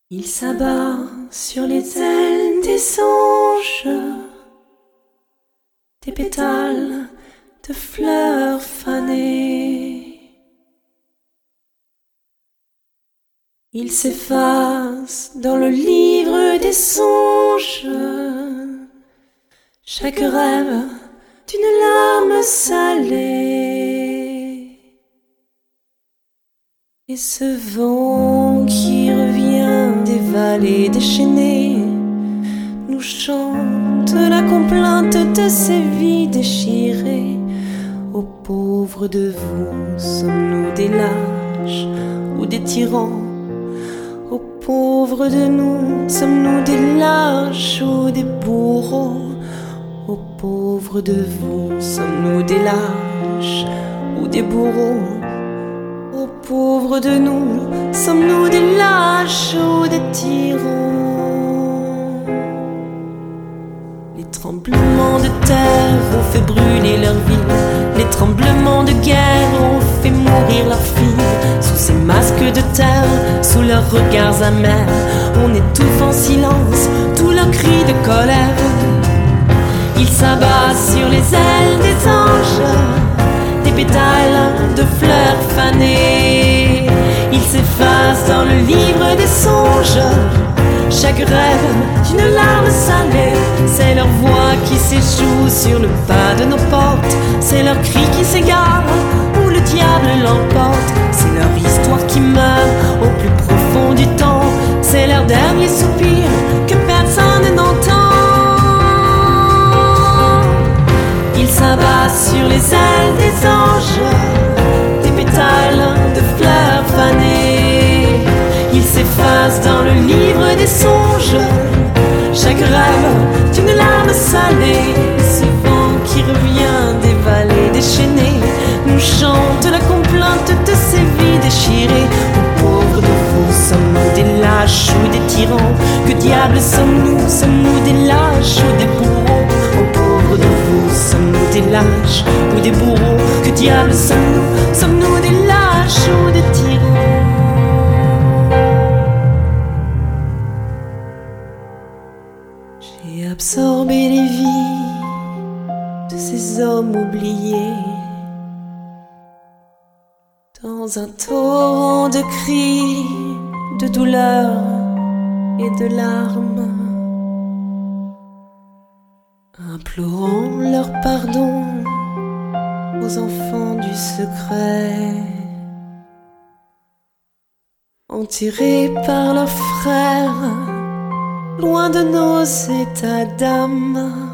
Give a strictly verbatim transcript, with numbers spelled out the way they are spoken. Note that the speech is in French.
Il s'abat sur les ailes des anges, des pétales de fleurs fanées. Il s'efface dans le livre des songes, chaque rêve d'une larme salée. Et ce vent qui revient des vallées déchaînées nous chante la complainte de ces vies déchirées. Ô pauvres de vous, sommes-nous des lâches ou des tyrans? Ô pauvres de nous, sommes-nous des lâches ou des bourreaux? Ô pauvres de vous, sommes-nous des lâches ou des bourreaux? Ô pauvres de nous, sommes-nous des lâches ou des tyrans? Les tremblements de terre ont fait brûler leur ville, les tremblements de guerre ont fait mourir leurs filles. Sous ces masques de terre, sous leurs regards amers, on étouffe en silence tous leurs cris de colère. Ils s'abattent sur les ailes des anges, des pétales de fleurs fanées. Ils s'effacent dans le livre des songes, chaque rêve d'une larme salée. C'est leur voix qui s'échoue sur le pas de nos portes, c'est leur cri qui s'égare où le diable l'emporte. C'est leur histoire qui meurt au plus profond du temps, c'est leur dernier soupir que personne n'entend. Ils s'abattent sur les ailes des anges, des pétales de fleurs fanées. Ils s'effacent dans le livre des songes, chaque rêve d'une larme salée. Et ce vent qui revient des vallées déchaînées nous chante la complainte de ces vies déchirées. Ô pauvres de vous, sommes-nous des lâches ou des tyrans? Que diable sommes-nous? Sommes-nous des lâches ou des bourreaux? Ô pauvres de vous, sommes-nous des lâches ou des bourreaux? Que diable sommes-nous? Sommes-nous des lâches ou des tyrans? J'ai absorbé les vies de ces hommes oubliés dans un torrent de cris, de douleur et de larmes, implorant leur pardon aux enfants du secret, enterrés par leurs frères, loin de nos états d'âme.